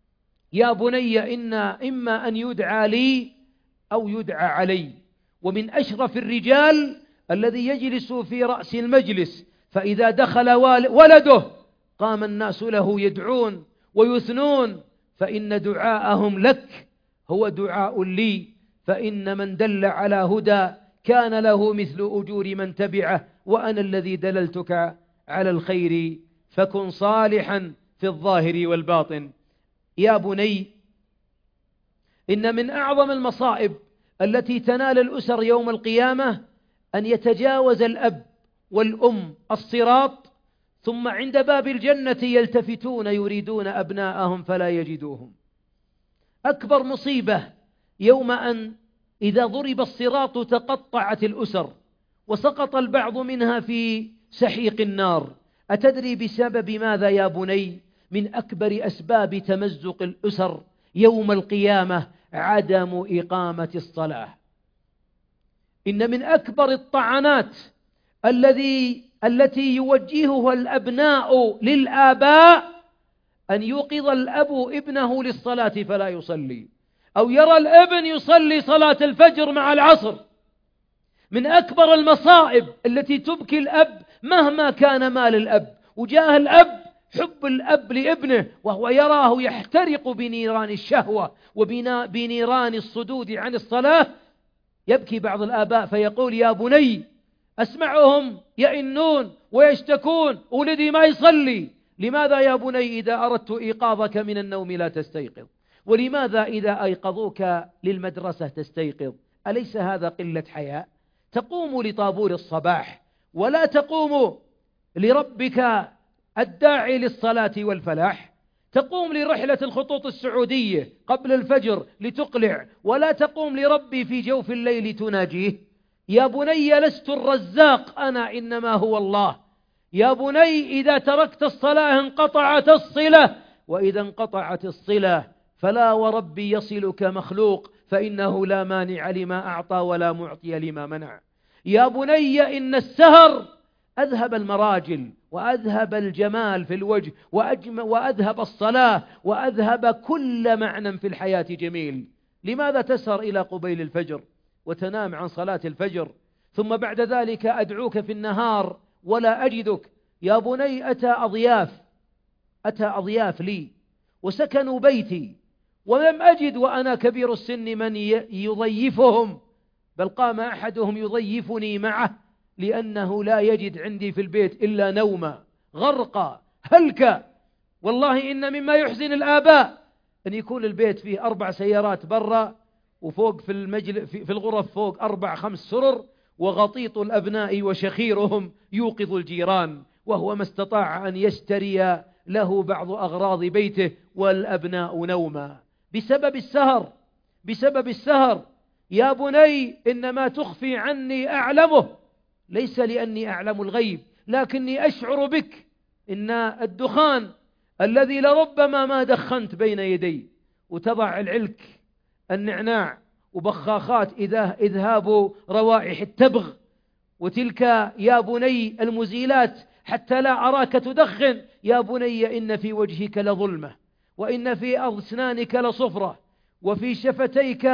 يا بني إن إما أن يدعى لي أو يدعى علي، ومن أشرف الرجال الذي يجلس في رأس المجلس، فإذا دخل ولده قام الناس له يدعون ويثنون، فإن دعاءهم لك هو دعاء لي، فإن من دل على هدى كان له مثل أجور من تبعه، وأنا الذي دللتك على الخير، فكن صالحا في الظاهر والباطن. يا بني إن من أعظم المصائب التي تنال الأسر يوم القيامة أن يتجاوز الأب والأم الصراط، ثم عند باب الجنة يلتفتون يريدون أبناءهم فلا يجدوهم. أكبر مصيبة يوم أن إذا ضرب الصراط تقطعت الأسر وسقط البعض منها في سحيق النار. أتدري بسبب ماذا يا بني؟ من أكبر أسباب تمزق الأسر يوم القيامة عدم إقامة الصلاة. إن من أكبر الطعنات الذي التي يوجهها الأبناء للآباء أن يوقظ الأب ابنه للصلاة فلا يصلي، أو يرى الابن يصلي صلاة الفجر مع العصر. من أكبر المصائب التي تبكي الأب مهما كان مال الأب وجاه الأب حب الأب لابنه، وهو يراه يحترق بنيران الشهوة وبنيران الصدود عن الصلاة. يبكي بعض الآباء فيقول يا بني، أسمعهم يئنون ويشتكون ولدي ما يصلي. لماذا يا بني إذا أردت إيقاظك من النوم لا تستيقظ؟ ولماذا إذا أيقظوك للمدرسة تستيقظ؟ أليس هذا قلة حياء؟ تقوم لطابور الصباح ولا تقوم لربك الداعي للصلاة والفلاح، تقوم لرحلة الخطوط السعودية قبل الفجر لتقلع، ولا تقوم لربي في جوف الليل تناجيه. يا بني لست الرزاق أنا، إنما هو الله. يا بني إذا تركت الصلاة انقطعت الصلة، وإذا انقطعت الصلة فلا وربي يصلك مخلوق، فإنه لا مانع لما أعطى ولا معطي لما منع. يا بني إن السهر أذهب المراجل وأذهب الجمال في الوجه وأذهب الصلاة وأذهب كل معنى في الحياة جميل. لماذا تسهر إلى قبيل الفجر وتنام عن صلاة الفجر؟ ثم بعد ذلك أدعوك في النهار ولا أجدك. يا بني أتى أضياف أتى أضياف لي وسكنوا بيتي ولم أجد وأنا كبير السن من يضيفهم، بل قام أحدهم يضيفني معه لأنه لا يجد عندي في البيت إلا نوما غرقا هلكا. والله إن مما يحزن الآباء أن يكون البيت فيه أربع سيارات برا، وفوق في المجل في الغرف فوق أربع خمس سرر، وغطيط الأبناء وشخيرهم يوقظ الجيران، وهو ما استطاع أن يشتري له بعض أغراض بيته والأبناء نوما بسبب السهر. بسبب السهر. يا بني إنما تخفي عني أعلمه، ليس لأني أعلم الغيب، لكني أشعر بك. إن الدخان الذي لربما ما دخنت بين يدي، وتضع العلك النعناع وبخاخات إذا إذهاب روائح التبغ، وتلك يا بني المزيلات حتى لا أراك تدخن. يا بني إن في وجهك لظلمة، وإن في أسنانك لصفرة، وفي شفتيك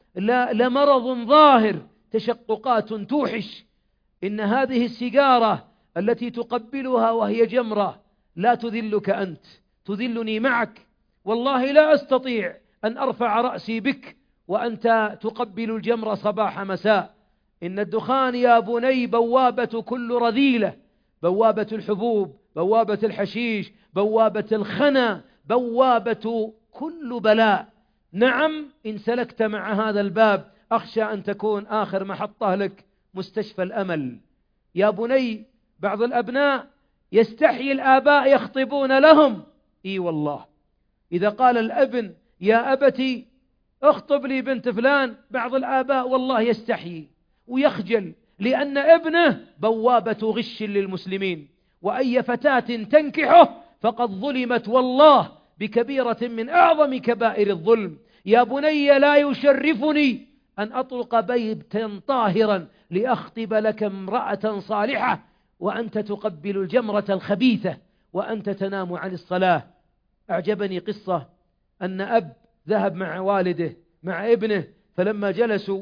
لمرض ظاهر، تشققات توحش. إن هذه السيجارة التي تقبلها وهي جمرة لا تذلك أنت، تذلني معك. والله لا أستطيع أن أرفع رأسي بك وأنت تقبل الجمرة صباح مساء. إن الدخان يا بني بوابة كل رذيلة، بوابة الحبوب، بوابة الحشيش، بوابة الخنا، بوابة كل بلاء. نعم، إن سلكت مع هذا الباب أخشى أن تكون آخر محطة لك مستشفى الأمل. يا بني، بعض الأبناء يستحيي الآباء يخطبون لهم. إي والله، إذا قال الابن يا أبتي اخطب لي بنت فلان، بعض الآباء والله يستحيي ويخجل، لأن ابنه بوابة غش للمسلمين. وأي فتاة تنكحه فقد ظلمت والله بكبيرة من أعظم كبائر الظلم. يا بني، لا يشرفني أن أطلق بيتا طاهرا لأخطب لك امرأة صالحة وأنت تقبل الجمرة الخبيثة وأنت تنام عن الصلاة. أعجبني قصة أن أب ذهب مع والده مع ابنه، فلما جلسوا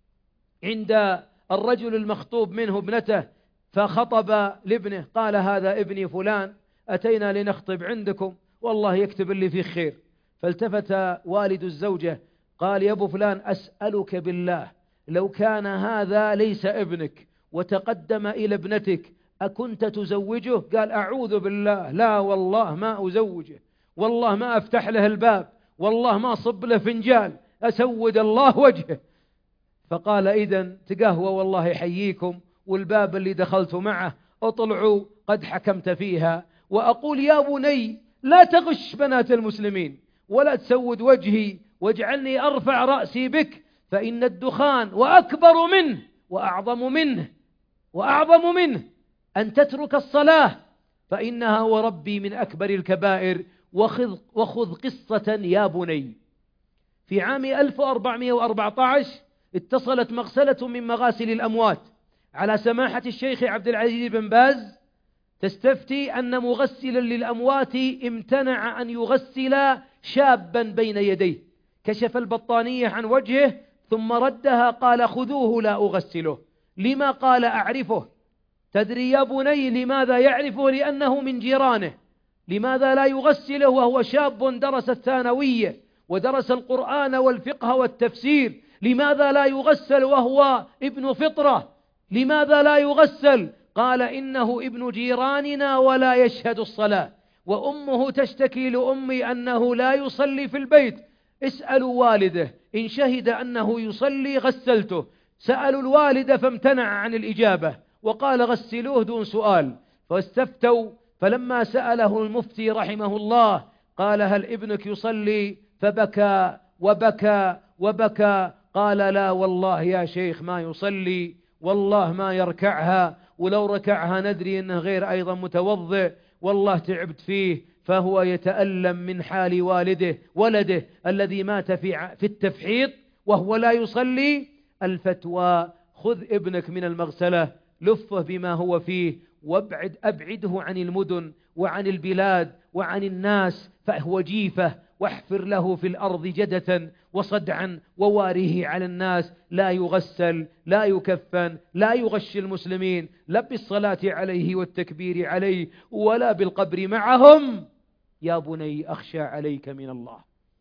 عند الرجل المخطوب منه ابنته فخطب لابنه، قال هذا ابني فلان، أتينا لنخطب عندكم، والله يكتب اللي فيه خير. فالتفت والد الزوجة قال يا أبو فلان، أسألك بالله لو كان هذا ليس ابنك وتقدم إلى ابنتك أكنت تزوجه؟ قال أعوذ بالله، لا والله ما أزوجه، والله ما أفتح له الباب، والله ما صب له فنجال، أسود الله وجهه. فقال إذن تقهوى والله يحييكم، والباب اللي دخلت معه اطلعوا قد حكمت فيها. وأقول يا بني لا تغش بنات المسلمين ولا تسود وجهي واجعلني أرفع رأسي بك، فإن الدخان وأكبر منه وأعظم منه وأعظم منه أن تترك الصلاة، فإنها وربي من أكبر الكبائر. وخذ, وخذ قصة يا بني. في عام ألف وأربعمائة وأربعة عشر اتصلت مغسلة من مغاسل الأموات على سماحة الشيخ عبد العزيز بن باز تستفتي أن مغسلا للأموات امتنع أن يغسل شابا بين يديه، كشف البطانية عن وجهه ثم ردها، قال خذوه لا أغسله. لما؟ قال أعرفه. تدري يا بني لماذا يعرفه؟ لأنه من جيرانه. لماذا لا يغسله وهو شاب درس الثانوية ودرس القرآن والفقه والتفسير؟ لماذا لا يغسل وهو ابن فطرة؟ لماذا لا يغسل؟ قال إنه ابن جيراننا ولا يشهد الصلاة، وأمه تشتكي لأمي أنه لا يصلي في البيت، اسألوا والده، إن شهد أنه يصلي غسلته. سألوا الوالد فامتنع عن الإجابة وقال غسلوه دون سؤال. فاستفتوا، فلما سأله المفتي رحمه الله قال هل ابنك يصلي؟ فبكى وبكى وبكى. قال لا والله يا شيخ ما يصلي، والله ما يركعها، ولو ركعها ندري أنه غير أيضا متوضئ، والله تعبت فيه. فهو يتألم من حال والده ولده الذي مات في في التفحيط وهو لا يصلي. الفتوى خذ ابنك من المغسلة، لفه بما هو فيه، وابعد أبعده عن المدن وعن البلاد وعن الناس، فهو جيفة، واحفر له في الأرض جدة وصدعا وواريه على الناس. لا يغسل، لا يكفن، لا يغش المسلمين، لا بالصلاة عليه والتكبير عليه ولا بالقبر معهم. يا بني أخشى عليك من الله.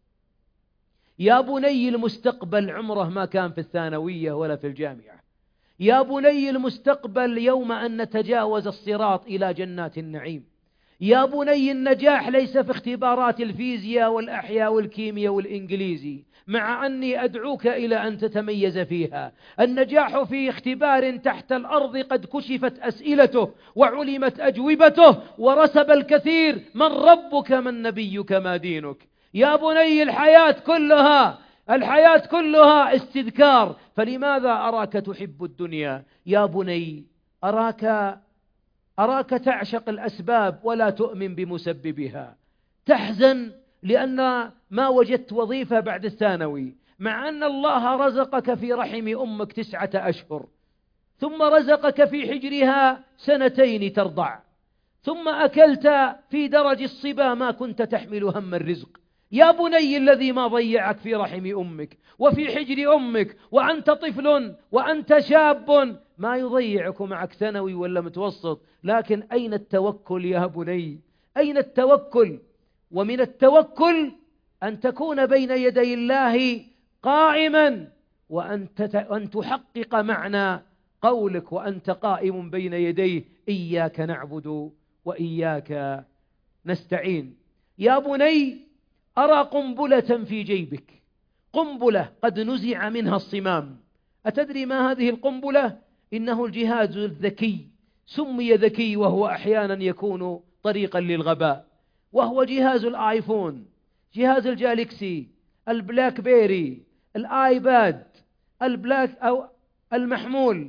يا بني المستقبل عمره ما كان في الثانوية ولا في الجامعة. يا بني المستقبل يوم أن نتجاوز الصراط إلى جنات النعيم. يا بني النجاح ليس في اختبارات الفيزياء والأحياء والكيمياء والإنجليزي، مع أني أدعوك إلى أن تتميز فيها. النجاح في اختبار تحت الأرض قد كشفت أسئلته وعلمت أجوبته ورسب الكثير: من ربك، من نبيك، ما دينك. يا بني الحياة كلها الحياة كلها استذكار، فلماذا أراك تحب الدنيا؟ يا بني أراك أراك تعشق الأسباب ولا تؤمن بمسببها، تحزن لأن ما وجدت وظيفة بعد الثانوي، مع أن الله رزقك في رحم أمك تسعة أشهر، ثم رزقك في حجرها سنتين ترضع، ثم أكلت في درج الصبا ما كنت تحمل هم الرزق. يا بني الذي ما ضيعك في رحم أمك وفي حجر أمك وأنت طفل وأنت شاب، ما يضيعك معك ثانوي ولا متوسط، لكن أين التوكل يا بني؟ أين التوكل؟ ومن التوكل أن تكون بين يدي الله قائما وأن تحقق معنى قولك وأنت قائم بين يديه: إياك نعبد وإياك نستعين. يا بني أرى قنبلة في جيبك، قنبلة قد نزع منها الصمام. أتدري ما هذه القنبلة؟ إنه الجهاز الذكي، سمي ذكي وهو أحيانا يكون طريقا للغباء، وهو جهاز الآيفون، جهاز الجالكسي، البلاك بيري، الآيباد، البلاك أو المحمول.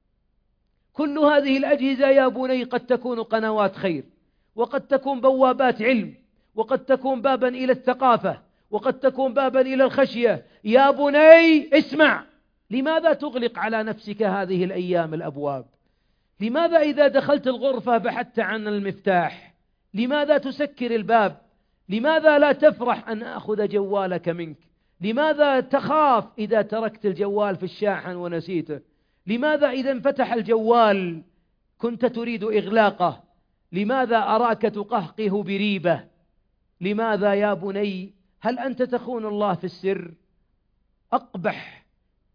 كل هذه الأجهزة يا بني قد تكون قنوات خير، وقد تكون بوابات علم، وقد تكون بابا إلى الثقافة، وقد تكون بابا إلى الخشية. يا بني اسمع، لماذا تغلق على نفسك هذه الأيام الأبواب؟ لماذا إذا دخلت الغرفة بحثت عن المفتاح؟ لماذا تسكر الباب؟ لماذا لا تفرح أن أخذ جوالك منك؟ لماذا تخاف إذا تركت الجوال في الشاحن ونسيته؟ لماذا إذا انفتح الجوال كنت تريد إغلاقه؟ لماذا أراك تقهقه بريبة؟ لماذا يا بني؟ هل أنت تخون الله في السر؟ أقبح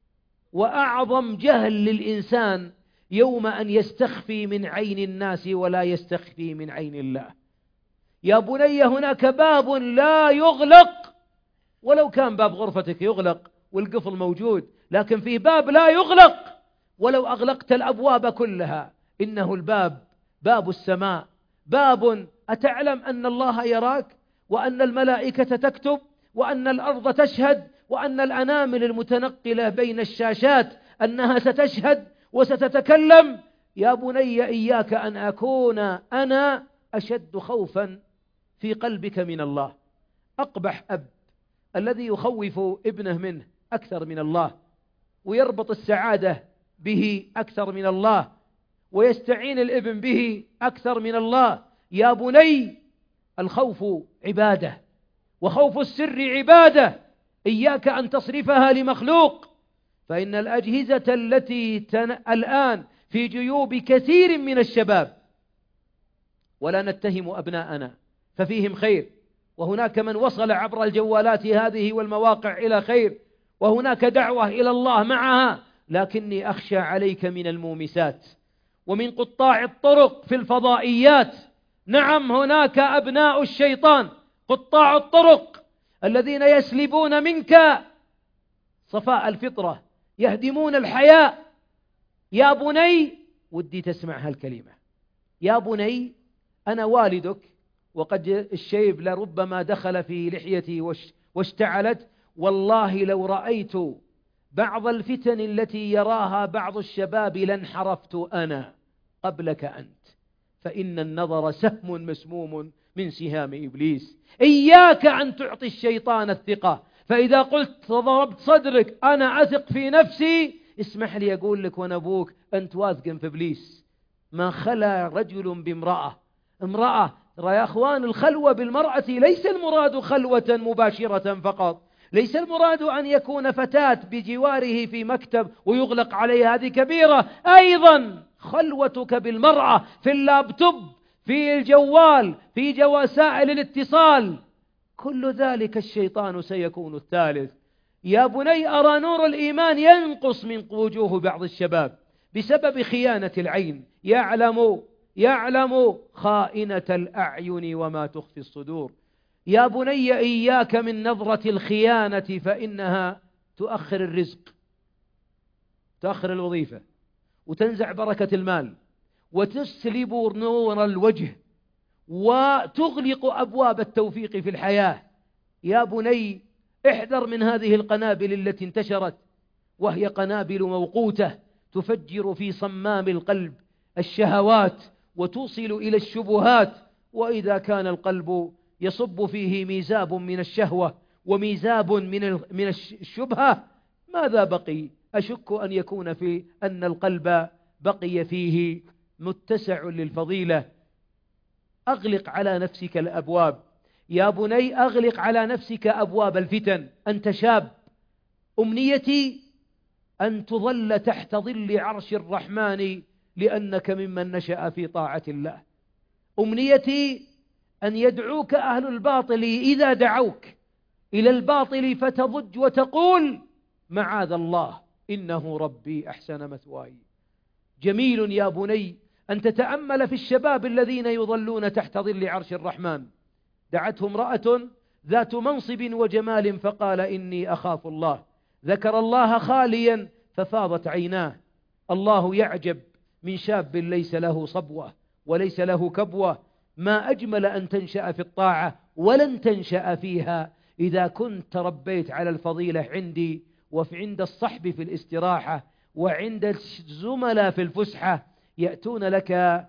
وأعظم جهل للإنسان يوم أن يستخفي من عين الناس ولا يستخفي من عين الله. يا بني هناك باب لا يغلق، ولو كان باب غرفتك يغلق والقفل موجود، لكن فيه باب لا يغلق ولو أغلقت الأبواب كلها. إنه الباب باب السماء، باب أتعلم أن الله يراك، وأن الملائكة تكتب، وأن الأرض تشهد، وأن الأنامل المتنقلة بين الشاشات أنها ستشهد وستتكلم. يا بني إياك أن أكون أنا أشد خوفا في قلبك من الله. أقبح أب الذي يخوف ابنه منه أكثر من الله، ويربط السعادة به أكثر من الله، ويستعين الابن به أكثر من الله. يا بني الخوف عبادة، وخوف السر عبادة. إياك أن تصرفها لمخلوق، فإن الأجهزة التي تن... الآن في جيوب كثير من الشباب، ولا نتهم أبناءنا ففيهم خير، وهناك من وصل عبر الجوالات هذه والمواقع إلى خير، وهناك دعوة إلى الله معها، لكني أخشى عليك من المومسات ومن قطاع الطرق في الفضائيات. نعم هناك أبناء الشيطان قطاع الطرق الذين يسلبون منك صفاء الفطرة، يهدمون الحياة. يا بني ودي تسمع هالكلمة، يا بني أنا والدك، وقد الشيب لربما دخل في لحيتي واشتعلت، والله لو رأيت بعض الفتن التي يراها بعض الشباب لانحرفت أنا قبلك أنت، فإن النظر سهم مسموم من سهام إبليس. إياك أن تعطي الشيطان الثقة، فإذا قلت ضربت صدرك أنا أثق في نفسي، اسمح لي أقول لك وأنا أبوك أنت واثق في إبليس. ما خلا رجل بامرأة امرأة ترى يا أخوان الخلوة بالمرأة ليس المراد خلوة مباشرة فقط، ليس المراد أن يكون فتاة بجواره في مكتب ويغلق عليها، هذه كبيرة. أيضا خلوتك بالمرأة في اللابتوب، في الجوال، في وسائل الاتصال، كل ذلك الشيطان سيكون الثالث. يا بني أرى نور الإيمان ينقص من وجوه بعض الشباب بسبب خيانة العين. يعلم يعلم خائنة الأعين وما تخفي الصدور. يا بني إياك من نظرة الخيانة فإنها تؤخر الرزق، تؤخر الوظيفة، وتنزع بركة المال، وتسلب نور الوجه، وتغلق أبواب التوفيق في الحياة. يا بني احذر من هذه القنابل التي انتشرت، وهي قنابل موقوتة تفجر في صمام القلب الشهوات وتوصل إلى الشبهات. وإذا كان القلب يصب فيه ميزاب من الشهوة وميزاب من من الشبهة، ماذا بقي؟ أشك أن يكون في أن القلب بقي فيه متسع للفضيلة. أغلق على نفسك الأبواب يا بني، أغلق على نفسك أبواب الفتن. أنت شاب، أمنيتي أن تظل تحت ظل عرش الرحمن لأنك ممن نشأ في طاعة الله. أمنيتي أن يدعوك أهل الباطل إذا دعوك إلى الباطل فتضج وتقول معاذ الله إنه ربي أحسن مثواي. جميل يا بني أن تتأمل في الشباب الذين يظلون تحت ظل عرش الرحمن. دعته امرأة ذات منصب وجمال فقال إني أخاف الله، ذكر الله خاليا ففاضت عيناه. الله يعجب من شاب ليس له صبوة وليس له كبوة. ما أجمل أن تنشأ في الطاعة ولن تنشأ فيها إذا كنت ربيت على الفضيلة عندي وفي عند الصحب في الاستراحة وعند الزملاء في الفسحة. يأتون لك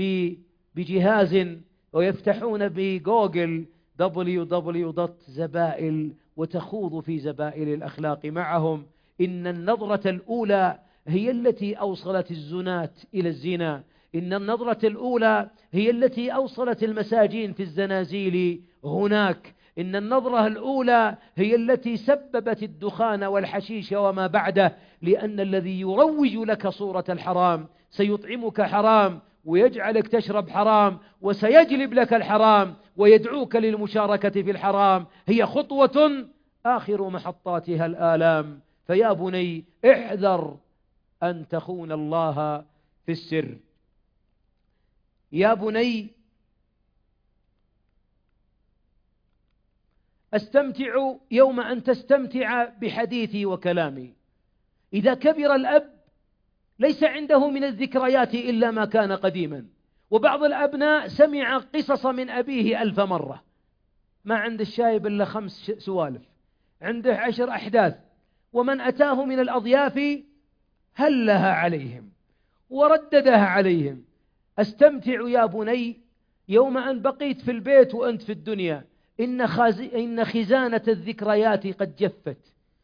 بجهاز ويفتحون بجوجل دبليو دبليو دوت زبائل وتخوض في زبائل الأخلاق معهم. إن النظرة الأولى هي التي أوصلت الزنات إلى الزنا، إن النظرة الأولى هي التي أوصلت المساجين في الزنازيل هناك، إن النظرة الأولى هي التي سببت الدخان والحشيش وما بعده. لأن الذي يروج لك صورة الحرام سيطعمك حرام ويجعلك تشرب حرام وسيجلب لك الحرام ويدعوك للمشاركة في الحرام. هي خطوة آخر محطاتها الآلام. فيا بني احذر أن تخون الله في السر. يا بني أستمتع يوم أن تستمتع بحديثي وكلامي. إذا كبر الأب ليس عنده من الذكريات إلا ما كان قديما، وبعض الأبناء سمع قصص من أبيه ألف مرة، ما عند الشايب إلا خمس سوالف، عنده عشر أحداث، ومن أتاه من الأضياف هلها عليهم ورددها عليهم. أستمتع يا بني يوم أن بقيت في البيت وأنت في الدنيا. إن, خاز... إن خزانة الذكريات قد جفت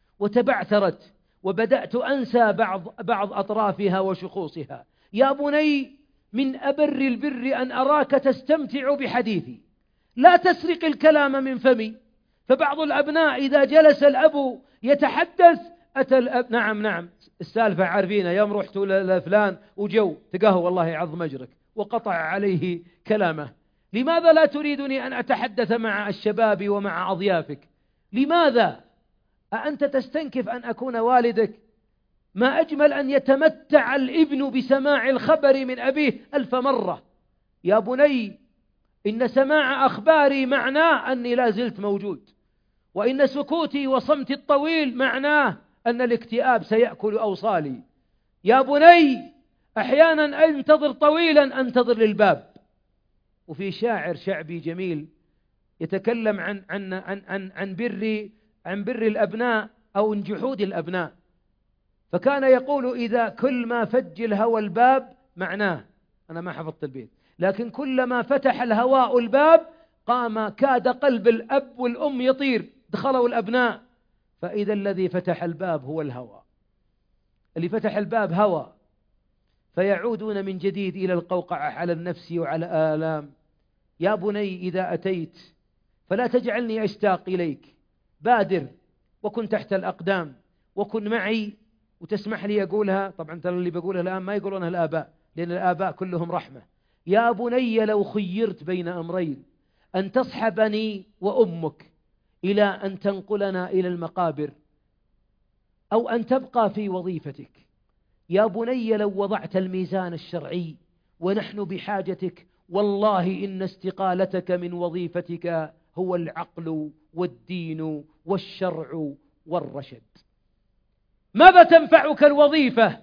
وتبعثرت وبدأت أنسى بعض, بعض أطرافها وشخوصها. يا بني من أبر البر أن أراك تستمتع بحديثي، لا تسرق الكلام من فمي. فبعض الأبناء إذا جلس الأب يتحدث أتى الأب نعم نعم السالفة عارفينها، يوم رحتوا لفلان وجو تقهوا والله يعظم أجرك، وقطع عليه كلامه. لماذا لا تريدني أن أتحدث مع الشباب ومع أضيافك؟ لماذا؟ أأنت تستنكف أن أكون والدك؟ ما أجمل أن يتمتع الابن بسماع الخبر من أبيه ألف مرة. يا بني إن سماع أخباري معناه أني لا زلت موجود، وإن سكوتي وصمتي الطويل معناه أن الاكتئاب سيأكل أوصالي. يا بني أحيانا أنتظر طويلا أنتظر للباب. وفي شاعر شعبي جميل يتكلم عن عن عن عن, عن بر عن بر الأبناء أو عن جحود الأبناء، فكان يقول إذا كل ما فج الهوى الباب، معناه أنا ما حفظت البيت، لكن كلما فتح الهواء الباب قام كاد قلب الأب والأم يطير، دخلوا الأبناء، فإذا الذي فتح الباب هو الهوى، اللي فتح الباب هوى، فيعودون من جديد إلى القوقعة على النفس وعلى آلام. يا بني إذا أتيت فلا تجعلني أشتاق إليك، بادر وكن تحت الأقدام وكن معي. وتسمح لي أقولها، طبعا ترى اللي بقولها الآن ما يقولونها الآباء، لأن الآباء كلهم رحمة. يا بني لو خيرت بين أمرين، أن تصحبني وأمك إلى أن تنقلنا إلى المقابر، أو أن تبقى في وظيفتك. يا بني لو وضعت الميزان الشرعي ونحن بحاجتك، والله إن استقالتك من وظيفتك هو العقل والدين والشرع والرشد. ماذا تنفعك الوظيفة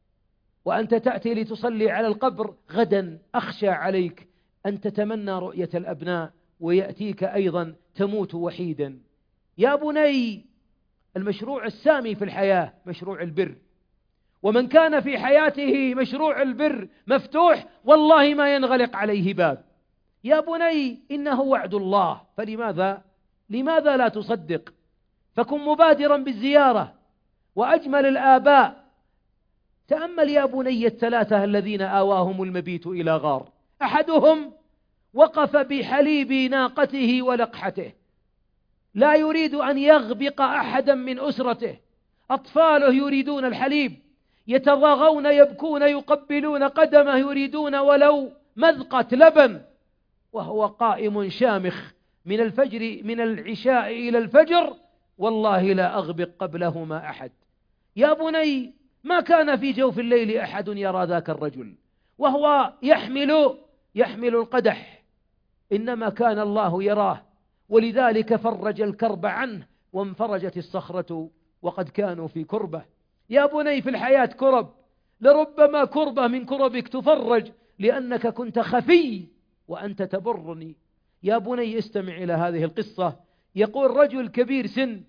وأنت تأتي لتصلي على القبر؟ غدا أخشى عليك أن تتمنى رؤية الأبناء ويأتيك أيضا تموت وحيدا. يا بني، المشروع السامي في الحياة مشروع البر، ومن كان في حياته مشروع البر مفتوح والله ما ينغلق عليه باب. يا بني، إنه وعد الله، فلماذا لماذا لا تصدق؟ فكن مبادرا بالزيارة. وأجمل الآباء، تأمل يا بني الثلاثة الذين آواهم المبيت إلى غار، أحدهم وقف بحليب ناقته ولقحته، لا يريد أن يغبق أحدا من أسرته، أطفاله يريدون الحليب، يتضاغون يبكون يقبلون قدمه يريدون ولو مذقة لبن، وهو قائم شامخ من الفجر من العشاء إلى الفجر، والله لا أغبق قبلهما أحد. يا بني، ما كان في جوف الليل أحد يرى ذاك الرجل وهو يحمل يحمل القدح، إنما كان الله يراه، ولذلك فرج الكرب عنه وانفرجت الصخرة وقد كانوا في كربة. يا بني، في الحياة كرب، لربما كربة من كربك تفرج لأنك كنت خفي وأنت تبرني. يا بني، استمع إلى هذه القصة. يقول رجل كبير سن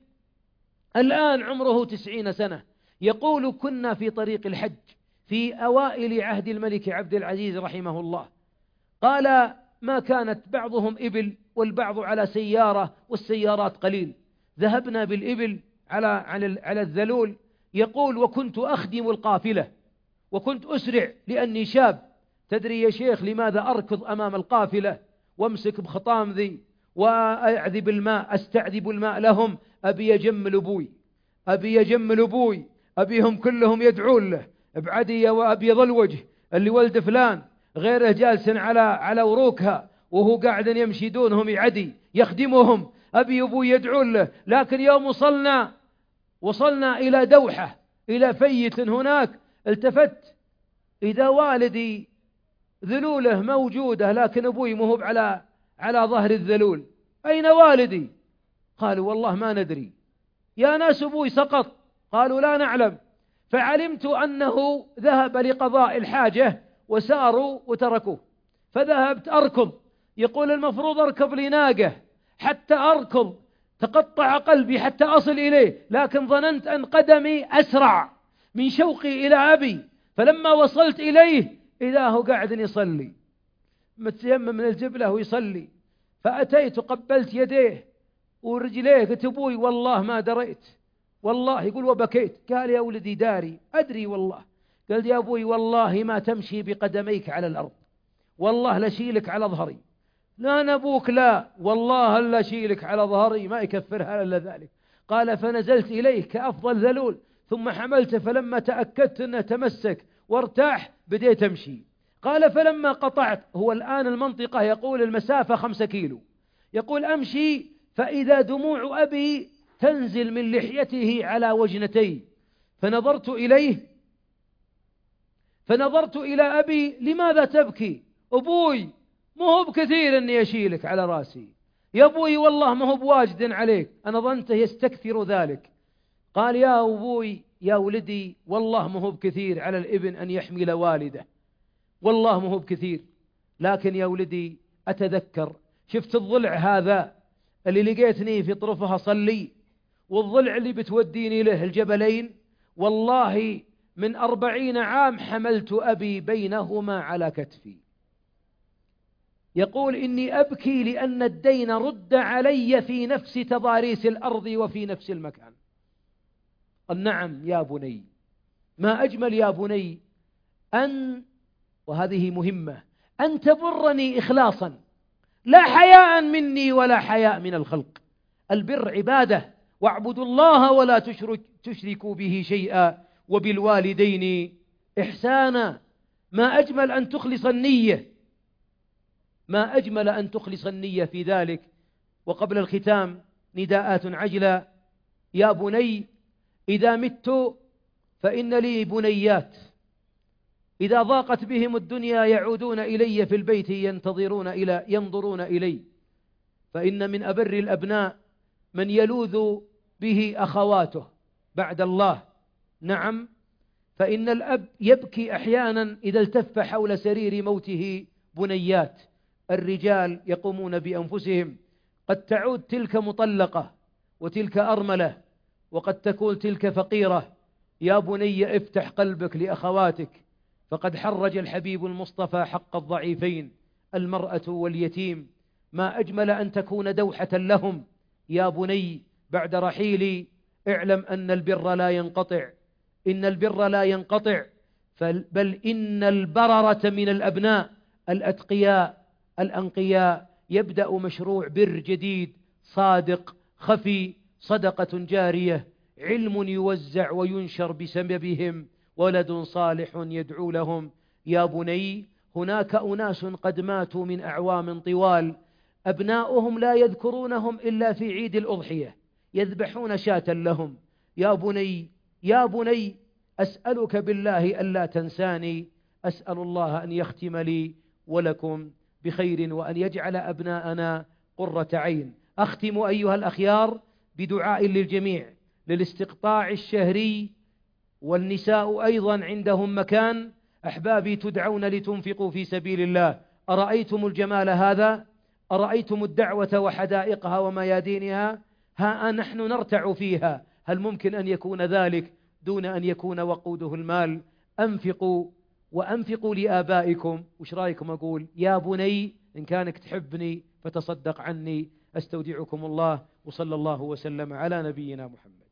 الآن عمره تسعين سنة، يقول كنا في طريق الحج في أوائل عهد الملك عبد العزيز رحمه الله، قال ما كانت بعضهم إبل والبعض على سيارة والسيارات قليل، ذهبنا بالإبل على على الذلول. يقول وكنت أخدم القافلة وكنت أسرع لأني شاب. تدري يا شيخ لماذا أركض أمام القافلة وامسك بخطام ذي وأعذب الماء، أستعذب الماء لهم؟ أبي يجمل أبوي، أبي يجمل أبوي، أبيهم كلهم يدعون له ابعدي يا وأبيض الوجه اللي ولد فلان، غيره جالس على على وروكها وهو قاعد يمشي دونهم يعدي يخدمهم، أبي أبوي يدعون له. لكن يوم وصلنا وصلنا إلى دوحة إلى فيت هناك، التفت إذا والدي ذلوله موجودة لكن أبوي مهب على على ظهر الذلول. أين والدي؟ قالوا والله ما ندري. يا ناس أبوي سقط. قالوا لا نعلم. فعلمت أنه ذهب لقضاء الحاجة وساروا وتركوه، فذهبت أركض. يقول المفروض أركب لناقة حتى أركض، تقطع قلبي حتى أصل إليه، لكن ظننت أن قدمي أسرع من شوقي إلى أبي. فلما وصلت إليه إذا هو قاعد يصلي متيمم من الجبلة ويصلي، فأتيت قبلت يديه ورجليه، قلت أبوي والله ما دريت والله. يقول وبكيت. قال يا ولدي داري أدري والله. قال يا أبوي والله ما تمشي بقدميك على الأرض، والله لشيلك على ظهري. لا نبوك لا والله لا شيلك على ظهري، ما يكفرها إلا ذلك. قال فنزلت إليه كأفضل ذلول ثم حملته، فلما تأكدت أنه تمسك وارتاح بديت أمشي. قال فلما قطعت، هو الآن المنطقة يقول المسافة خمسة كيلو، يقول أمشي فإذا دموع أبي تنزل من لحيته على وجنتي، فنظرت إليه فنظرت إلى أبي لماذا تبكي؟ أبوي مو بكثير أني أشيلك على راسي، يا أبوي والله ما هو بواجد عليك، أنا ظنته يستكثر ذلك. قال يا أبوي يا ولدي والله ما هو بكثير على الابن أن يحمل والده، والله ما هو بكثير، لكن يا ولدي أتذكر شفت الضلع هذا اللي لقيتني في طرفها صلي، والضلع اللي بتوديني له الجبلين، والله من أربعين عام حملت أبي بينهما على كتفي. يقول إني أبكي لأن الدين رد علي في نفس تضاريس الأرض وفي نفس المكان. قال نعم يا بني، ما أجمل يا بني أن، وهذه مهمة، أن تبرني إخلاصا لا حياء مني ولا حياء من الخلق. البر عبادة، واعبدوا الله ولا تشرك تشركوا به شيئا وبالوالدين إحسانا. ما أجمل أن تخلص النية، ما أجمل أن تخلص النية في ذلك. وقبل الختام نداءات عجلة. يا بني إذا مت فإن لي بنيات، إذا ضاقت بهم الدنيا يعودون إلي في البيت ينتظرون إلى ينظرون إلي. فإن من أبر الأبناء من يلوذ به أخواته بعد الله. نعم، فإن الأب يبكي أحيانا إذا التف حول سرير موته بنيات. الرجال يقومون بأنفسهم، قد تعود تلك مطلقة وتلك أرملة، وقد تكون تلك فقيرة. يا بني افتح قلبك لأخواتك، فقد حرج الحبيب المصطفى حق الضعيفين المرأة واليتيم. ما أجمل أن تكون دوحة لهم. يا بني بعد رحيلي اعلم أن البر لا ينقطع، إن البر لا ينقطع، بل إن البررة من الأبناء الأتقياء الأنقياء. يبدأ مشروع بر جديد صادق خفي، صدقة جارية، علم يوزع وينشر بسببهم، ولد صالح يدعو لهم. يا بني هناك أناس قد ماتوا من أعوام طوال، أبناؤهم لا يذكرونهم إلا في عيد الأضحية، يذبحون شاة لهم. يا بني يا بني أسألك بالله ألا تنساني. أسأل الله أن يختم لي ولكم بخير، وأن يجعل أبناءنا قرة عين. أختم أيها الأخيار بدعاء للجميع للاستقطاع الشهري، والنساء أيضا عندهم مكان. أحبابي تدعون لتنفقوا في سبيل الله. أرأيتم الجمال هذا؟ أرأيتم الدعوة وحدائقها وميادينها؟ ها نحن نرتع فيها. هل ممكن أن يكون ذلك دون أن يكون وقوده المال؟ أنفقوا، وأنفقوا لآبائكم. وش رأيكم أقول يا بني إن كانك تحبني فتصدق عني. أستودعكم الله، وصلى الله وسلم على نبينا محمد.